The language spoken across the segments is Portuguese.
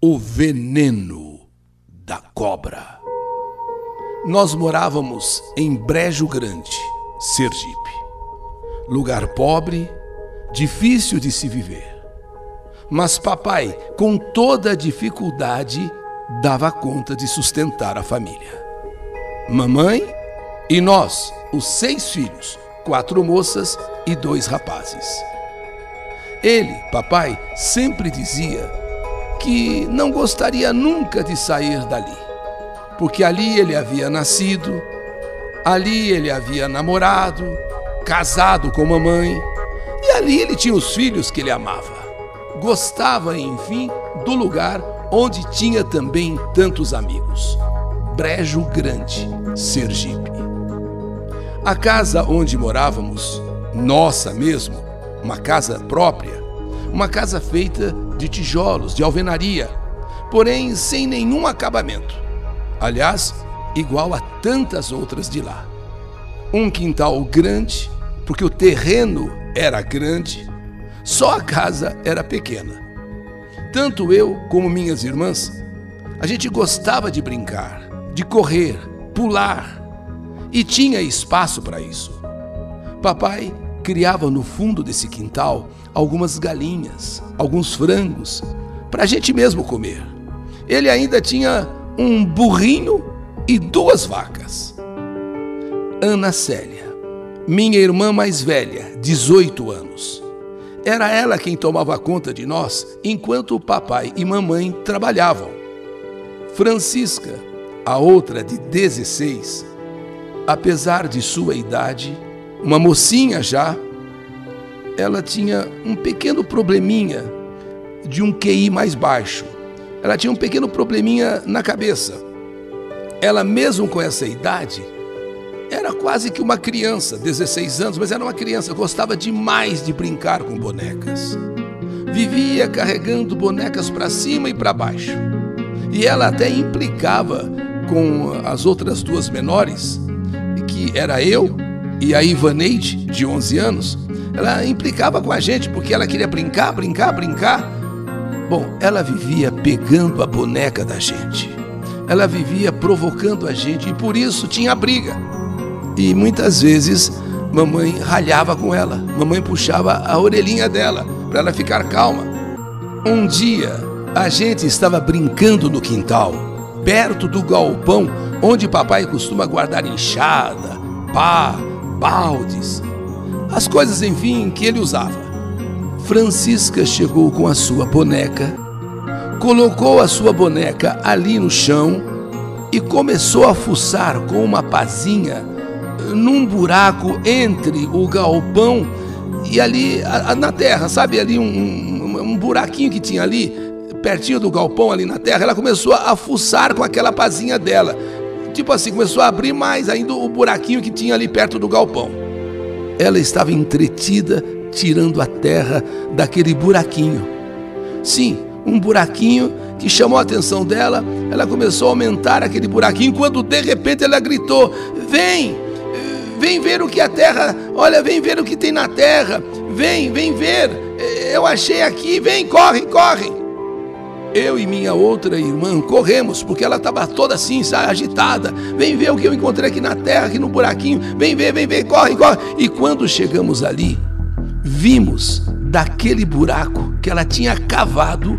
O veneno da cobra. Nós morávamos em Brejo Grande, Sergipe. Lugar pobre, difícil de se viver. Mas papai, com toda a dificuldade, dava conta de sustentar a família. Mamãe e nós, os 6 filhos, 4 moças e 2 rapazes. Ele, papai, sempre dizia que não gostaria nunca de sair dali, porque ali ele havia nascido, ali ele havia namorado, casado com mamãe, e ali ele tinha os filhos que ele amava. Gostava, enfim, do lugar onde tinha também tantos amigos. Brejo Grande, Sergipe. A casa onde morávamos, nossa mesmo, uma casa própria, uma casa feita de tijolos, de alvenaria, porém sem nenhum acabamento. Aliás, igual a tantas outras de lá. Um quintal grande, porque o terreno era grande, só a casa era pequena. Tanto eu como minhas irmãs, a gente gostava de brincar, de correr, pular, e tinha espaço para isso. Papai criava no fundo desse quintal algumas galinhas, alguns frangos, para a gente mesmo comer. Ele ainda tinha um burrinho e 2 vacas. Ana Célia, minha irmã mais velha, 18 anos. Era ela quem tomava conta de nós enquanto o papai e mamãe trabalhavam. Francisca, a outra de 16, apesar de sua idade, uma mocinha já, ela tinha um pequeno probleminha de um QI mais baixo. Ela tinha um pequeno probleminha na cabeça. Ela, mesmo com essa idade, era quase que uma criança, 16 anos, mas era uma criança, gostava demais de brincar com bonecas. Vivia carregando bonecas para cima e para baixo. E ela até implicava com as outras 2 menores, que era eu e a Ivaneide, de 11 anos. Ela implicava com a gente porque ela queria brincar. Bom, ela vivia pegando a boneca da gente. Ela vivia provocando a gente e por isso tinha briga. E muitas vezes mamãe ralhava com ela. Mamãe puxava a orelhinha dela para ela ficar calma. Um dia a gente estava brincando no quintal, perto do galpão onde papai costuma guardar enxada, pá, baldes, as coisas, enfim, que ele usava. Francisca chegou com a sua boneca, colocou a sua boneca ali no chão e começou a fuçar com uma pazinha num buraco entre o galpão e ali na terra, sabe? Ali um buraquinho que tinha ali, pertinho do galpão, ali na terra. Ela começou a fuçar com aquela pazinha dela. Tipo assim, começou a abrir mais ainda o buraquinho que tinha ali perto do galpão. Ela estava entretida tirando a terra daquele buraquinho. Sim, um buraquinho que chamou a atenção dela. Ela começou a aumentar aquele buraquinho quando de repente ela gritou: Vem ver o que a terra, olha, vem ver o que tem na terra, vem ver, eu achei aqui, vem, corre. Eu e minha outra irmã corremos, porque ela estava toda assim, agitada. Vem ver o que eu encontrei aqui na terra, aqui no buraquinho. Vem ver, corre. E quando chegamos ali, vimos daquele buraco que ela tinha cavado,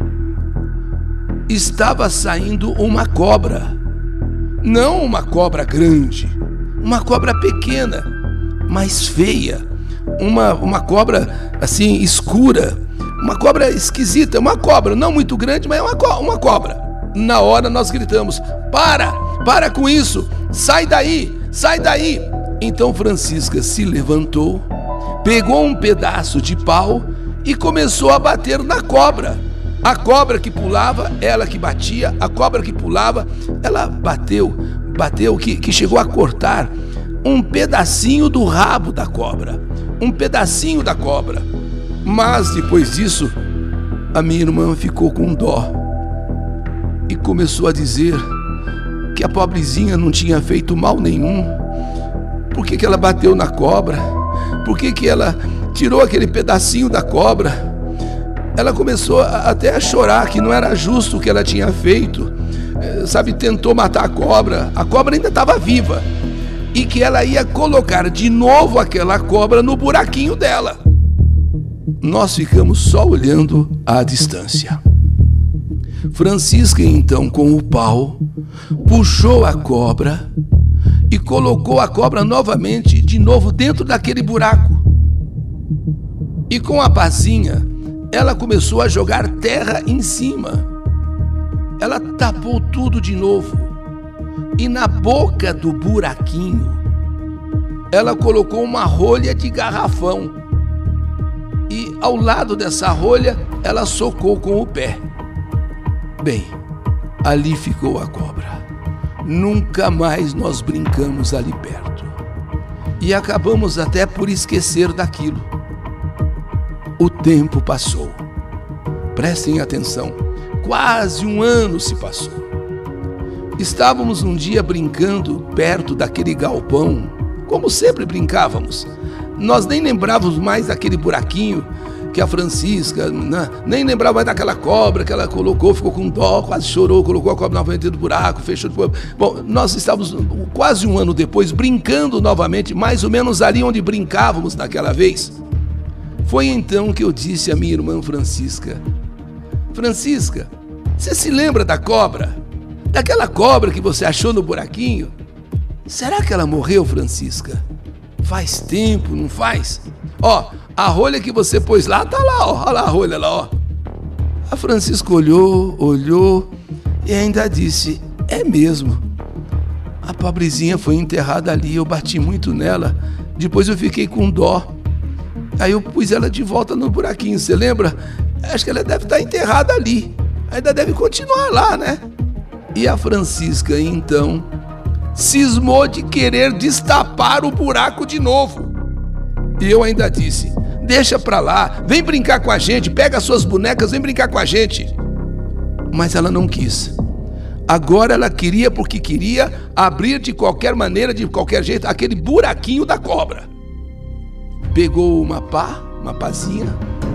estava saindo uma cobra. Não uma cobra grande, uma cobra pequena, mas feia. Uma cobra assim, escura. Uma cobra esquisita, uma cobra, não muito grande, mas é uma cobra. Na hora nós gritamos: para com isso, sai daí. Então Francisca se levantou, pegou um pedaço de pau e começou a bater na cobra. A cobra que pulava, ela que batia, a cobra que pulava, ela bateu que chegou a cortar um pedacinho do rabo da cobra, Mas depois disso, a minha irmã ficou com dó e começou a dizer que a pobrezinha não tinha feito mal nenhum. Por que ela bateu na cobra? Por que ela tirou aquele pedacinho da cobra? ela começou até a chorar, que não era justo o que ela tinha feito. Sabe, tentou matar a cobra ainda estava viva, e que ela ia colocar de novo aquela cobra no buraquinho dela. Nós ficamos só olhando à distância. Francisca, então, com o pau, puxou a cobra e colocou a cobra novamente, de novo, dentro daquele buraco. E com a pazinha, ela começou a jogar terra em cima. Ela tapou tudo de novo. E na boca do buraquinho, ela colocou uma rolha de garrafão. E ao lado dessa rolha, ela socou com o pé. Bem, ali ficou a cobra. Nunca mais nós brincamos ali perto. E acabamos até por esquecer daquilo. O tempo passou. Prestem atenção, quase um ano se passou. Estávamos um dia brincando perto daquele galpão, como sempre brincávamos. Nós nem lembrávamos mais daquele buraquinho que a Francisca, nem lembrava mais daquela cobra que ela colocou, ficou com dó, quase chorou, colocou a cobra novamente dentro do buraco, fechou. Bom, nós estávamos quase um ano depois brincando novamente, mais ou menos ali onde brincávamos naquela vez. Foi então que eu disse à minha irmã Francisca: Francisca, você se lembra da cobra? Daquela cobra que você achou no buraquinho? Será que ela morreu, Francisca? Faz tempo, não faz? Ó, a rolha que você pôs lá, tá lá, ó. Olha lá a rolha lá, ó. A Francisca olhou e ainda disse: é mesmo. A pobrezinha foi enterrada ali, eu bati muito nela. Depois eu fiquei com dó. Aí eu pus ela de volta no buraquinho, você lembra? Acho que ela deve estar enterrada ali. Ainda deve continuar lá, né? E a Francisca, então, cismou de querer destapar o buraco de novo. E eu ainda disse: deixa pra lá, vem brincar com a gente, pega as suas bonecas, vem brincar com a gente. Mas ela não quis. Agora ela queria, porque queria abrir de qualquer maneira, de qualquer jeito, aquele buraquinho da cobra. Pegou uma pazinha,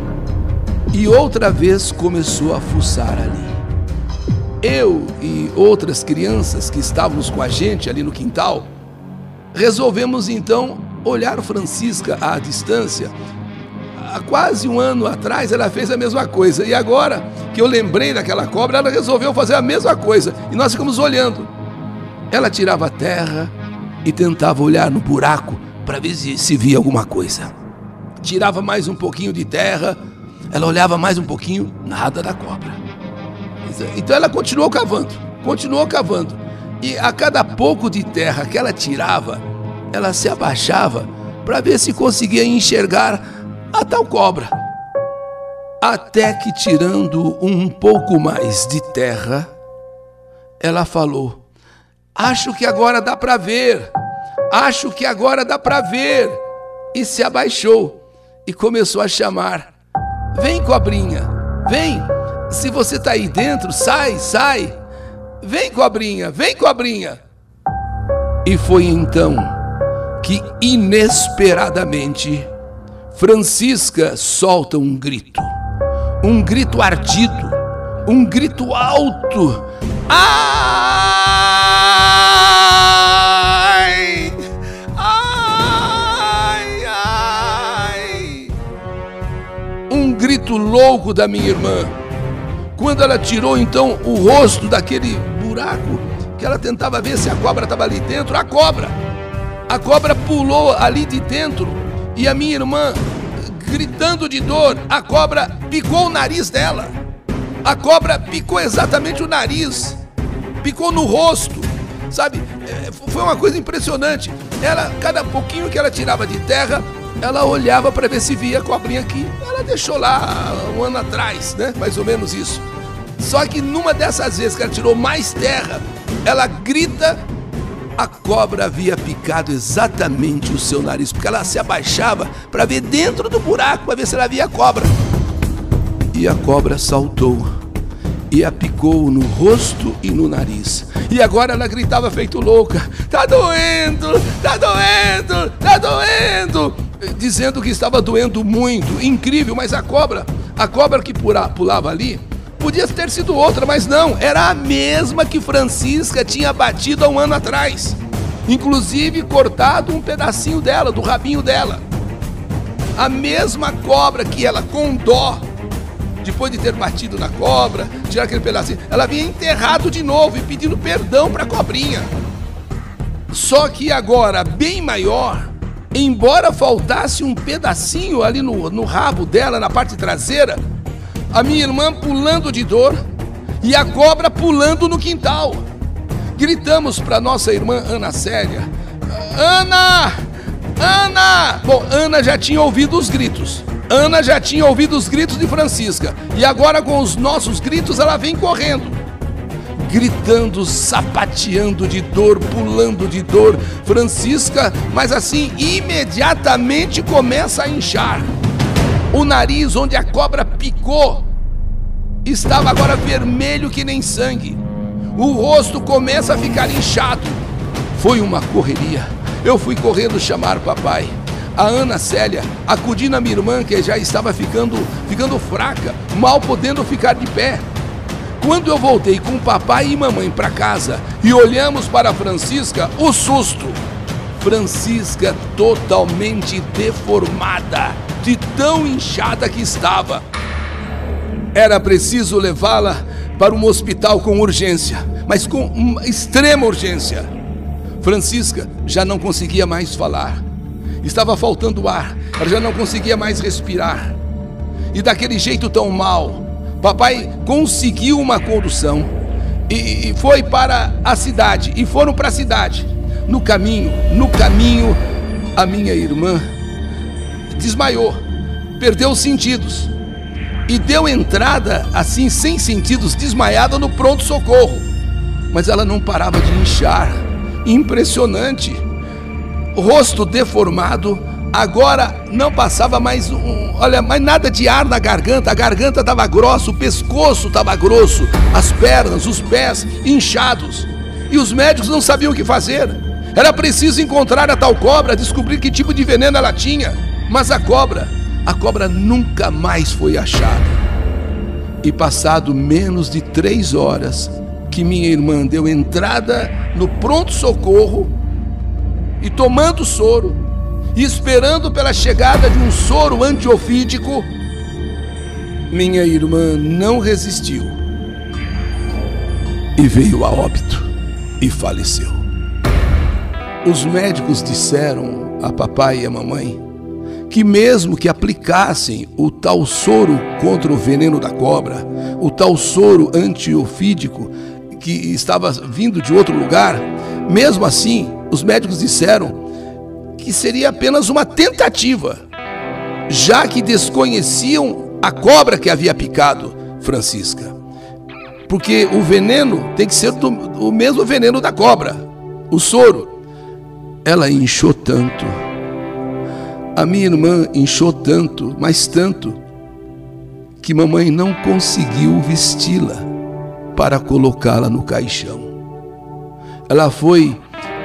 e outra vez começou a fuçar ali. Eu e outras crianças que estávamos com a gente ali no quintal, resolvemos então olhar Francisca à distância. Há quase um ano atrás ela fez a mesma coisa, e agora que eu lembrei daquela cobra, ela resolveu fazer a mesma coisa, e nós ficamos olhando. Ela tirava terra e tentava olhar no buraco para ver se via alguma coisa. Tirava mais um pouquinho de terra, ela olhava mais um pouquinho, nada da cobra. Então ela continuou cavando, e a cada pouco de terra que ela tirava, ela se abaixava para ver se conseguia enxergar a tal cobra. Até que, tirando um pouco mais de terra, ela falou: acho que agora dá para ver, e se abaixou e começou a chamar: vem, cobrinha, vem, se você tá aí dentro, sai, vem, cobrinha. E foi então que, inesperadamente, Francisca solta um grito ardido, um grito alto. Ai! Ai! Ai! Um grito louco da minha irmã. Quando ela tirou então o rosto daquele buraco, que ela tentava ver se a cobra estava ali dentro, a cobra pulou ali de dentro, e a minha irmã, gritando de dor, a cobra picou o nariz dela. A cobra picou exatamente o nariz, picou no rosto, sabe? Foi uma coisa impressionante. Ela, cada pouquinho que ela tirava de terra, ela olhava para ver se via a cobrinha que ela deixou lá um ano atrás, né? Mais ou menos isso. Só que numa dessas vezes que ela tirou mais terra, ela grita, a cobra havia picado exatamente o seu nariz, porque ela se abaixava para ver dentro do buraco, para ver se ela via a cobra. E a cobra saltou e a picou no rosto e no nariz. E agora ela gritava feito louca: tá doendo, dizendo que estava doendo muito. Incrível, mas a cobra A cobra que pulava ali podia ter sido outra, mas não, era a mesma que Francisca tinha batido há um ano atrás. Inclusive cortado um pedacinho dela, do rabinho dela. A mesma cobra que ela, com dó, depois de ter batido na cobra, tirar aquele pedacinho, ela vinha enterrado de novo e pedindo perdão para a cobrinha. Só que agora, bem maior, embora faltasse um pedacinho ali no rabo dela, na parte traseira, a minha irmã pulando de dor e a cobra pulando no quintal. Gritamos para nossa irmã Ana Célia: Ana! Ana! Bom, Ana já tinha ouvido os gritos. Ana já tinha ouvido os gritos de Francisca. E agora, com os nossos gritos, ela vem correndo, gritando, sapateando de dor, pulando de dor. Francisca, mas assim, imediatamente começa a inchar. O nariz, onde a cobra picou, estava agora vermelho que nem sangue. O rosto começa a ficar inchado. Foi uma correria. Eu fui correndo chamar papai. A Ana Célia acudindo a minha irmã, que já estava ficando fraca, mal podendo ficar de pé. Quando eu voltei com papai e mamãe para casa e olhamos para Francisca, o susto. Francisca totalmente deformada, de tão inchada que estava. Era preciso levá-la para um hospital com urgência, mas com uma extrema urgência. Francisca já não conseguia mais falar. Estava faltando ar, ela já não conseguia mais respirar. E daquele jeito tão mal, papai conseguiu uma condução e foi para a cidade, e foram para a cidade. No caminho, a minha irmã desmaiou, perdeu os sentidos e deu entrada, assim, sem sentidos, desmaiada no pronto-socorro. Mas ela não parava de inchar, impressionante. O rosto deformado, agora não passava mais mais nada de ar na garganta. A garganta estava grossa, o pescoço estava grosso, as pernas, os pés inchados. E os médicos não sabiam o que fazer. Era preciso encontrar a tal cobra, descobrir que tipo de veneno ela tinha. Mas a cobra nunca mais foi achada. E passado menos de 3 horas, que minha irmã deu entrada no pronto-socorro, e tomando soro, e esperando pela chegada de um soro antiofídico, minha irmã não resistiu e veio a óbito e faleceu. Os médicos disseram a papai e a mamãe que mesmo que aplicassem o tal soro contra o veneno da cobra, o tal soro antiofídico que estava vindo de outro lugar, mesmo assim, os médicos disseram que seria apenas uma tentativa, já que desconheciam a cobra que havia picado Francisca. Porque o veneno tem que ser o mesmo veneno da cobra, o soro. Ela inchou tanto, a minha irmã inchou tanto, mas tanto, que mamãe não conseguiu vesti-la para colocá-la no caixão. Ela foi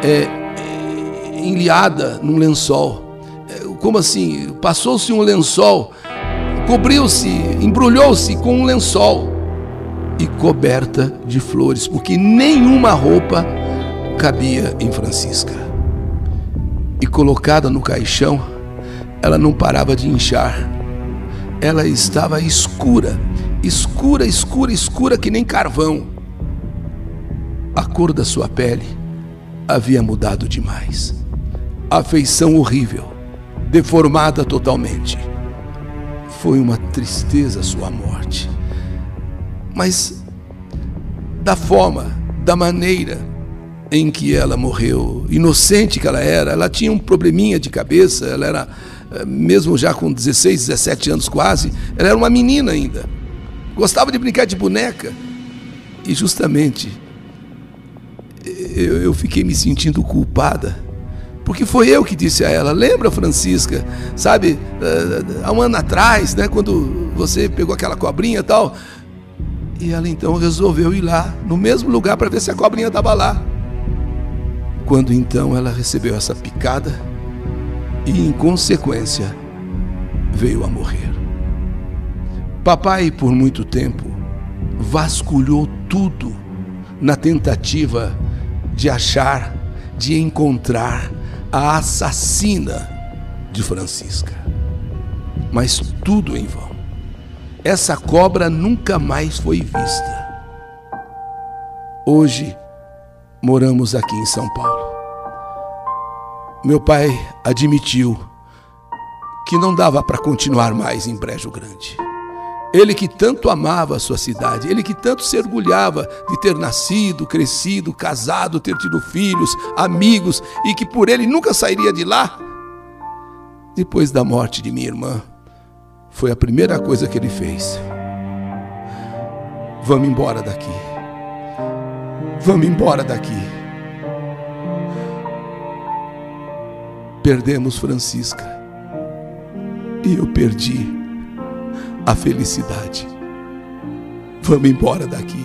enliada num lençol. Como assim? Passou-se um lençol, cobriu-se, embrulhou-se com um lençol e coberta de flores, porque nenhuma roupa cabia em Francisca. E colocada no caixão, ela não parava de inchar. Ela estava escura, escura, escura, escura que nem carvão. A cor da sua pele havia mudado demais. A feição horrível, deformada totalmente. Foi uma tristeza sua morte. Mas da forma, da maneira em que ela morreu, inocente que ela tinha um probleminha de cabeça, ela era, mesmo já com 16, 17 anos quase, ela era uma menina ainda. Gostava de brincar de boneca. E justamente eu fiquei me sentindo culpada, porque foi eu que disse a ela: lembra, Francisca, sabe, há um ano atrás, né, quando você pegou aquela cobrinha e tal? E ela então resolveu ir lá, no mesmo lugar, para ver se a cobrinha estava lá. Quando então ela recebeu essa picada e, em consequência, veio a morrer. Papai, por muito tempo, vasculhou tudo na tentativa de achar, de encontrar a assassina de Francisca. Mas tudo em vão. Essa cobra nunca mais foi vista. Hoje, moramos aqui em São Paulo. Meu pai admitiu que não dava para continuar mais em Brejo Grande. Ele que tanto amava a sua cidade, ele que tanto se orgulhava de ter nascido, crescido, casado, ter tido filhos, amigos, e que por ele nunca sairia de lá. Depois da morte de minha irmã, foi a primeira coisa que ele fez. Vamos embora daqui. Vamos embora daqui. Perdemos Francisca. E eu perdi a felicidade. Vamos embora daqui.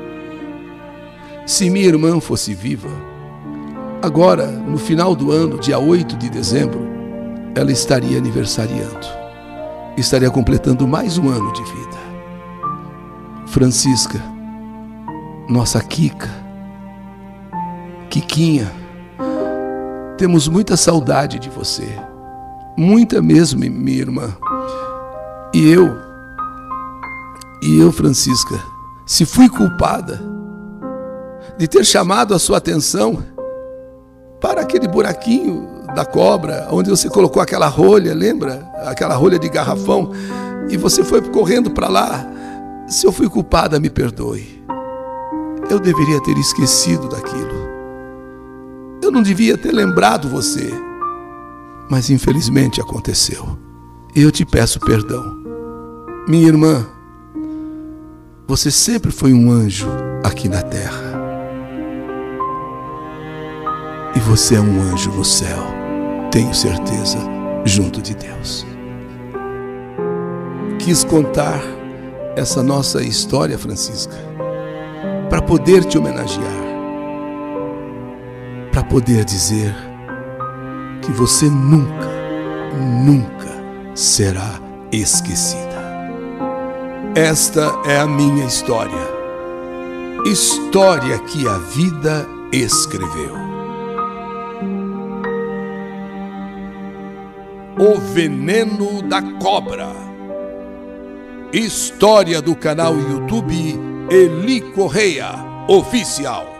Se minha irmã fosse viva, agora, no final do ano, dia 8 de dezembro, ela estaria aniversariando. Estaria completando mais um ano de vida. Francisca, nossa Kika, Kikinha, temos muita saudade de você. Muita mesmo, minha irmã. E eu, Francisca, se fui culpada de ter chamado a sua atenção para aquele buraquinho da cobra, onde você colocou aquela rolha, lembra? Aquela rolha de garrafão, e você foi correndo para lá. Se eu fui culpada, me perdoe. Eu deveria ter esquecido daquilo. Eu não devia ter lembrado você. Mas infelizmente aconteceu. E eu te peço perdão. Minha irmã, você sempre foi um anjo aqui na terra. E você é um anjo no céu, tenho certeza, junto de Deus. Quis contar essa nossa história, Francisca, para poder te homenagear, para poder dizer que você nunca, nunca será esquecida. Esta é a minha história, história que a vida escreveu. O Veneno da Cobra. História do canal YouTube Eli Correia Oficial.